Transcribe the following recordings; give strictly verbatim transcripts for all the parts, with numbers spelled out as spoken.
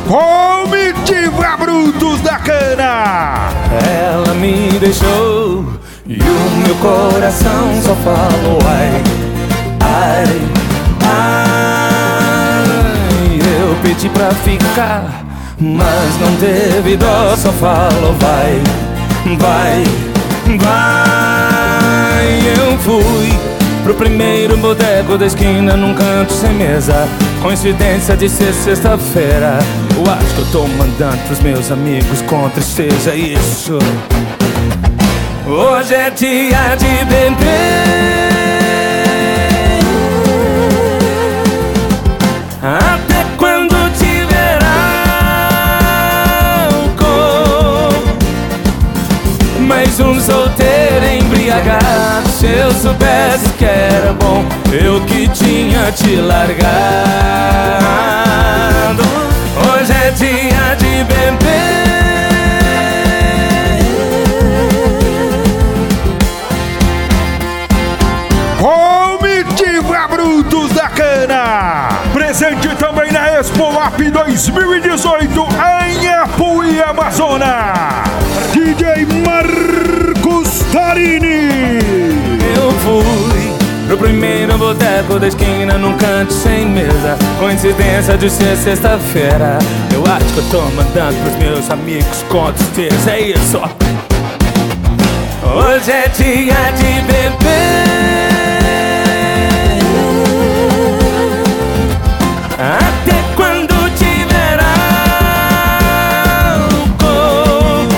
Comitiva Brutos da Cana. Ela me deixou e o meu coração só falou ai, ai, ai. Eu pedi pra ficar, mas não teve dó, só falou vai, vai, vai. Eu fui pro primeiro boteco da esquina, num canto sem mesa. Coincidência de ser sexta-feira. Eu acho que eu tô mandando pros meus amigos com tristeza. Isso. Hoje é dia de beber, até quando tiver álcool. Mais um solteiro embriagado. Se eu soubesse que era bom, eu que tinha te largado. Hoje é dia de beber, Comitiva Brutos da Cana. Presente também na Expo Lap dois mil e dezoito em Apuí, Amazonas. D J Marcos Tarini. eu fui pro primeiro boteco da esquina, num canto sem mesa. Coincidência de ser sexta-feira. Eu acho que eu tô mandando pros meus amigos com tristeza. É isso. Hoje é dia de beber, até quando tiver álcool.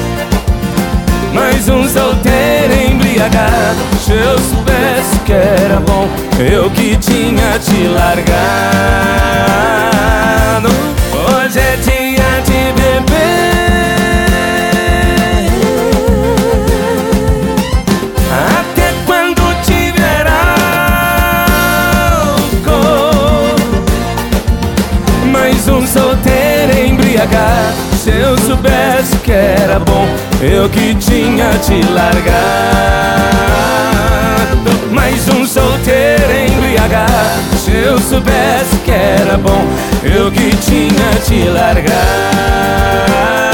Mais um solteiro embriagado. Se eu soubesse que era bom, eu que tinha te largado. Hoje é dia de beber, até quando tiver álcool. Mais um solteiro embriagado. Se eu soubesse que era bom, eu que tinha te largado. Mais um solteiro embriagado. Se eu soubesse que era bom, eu que tinha te largado.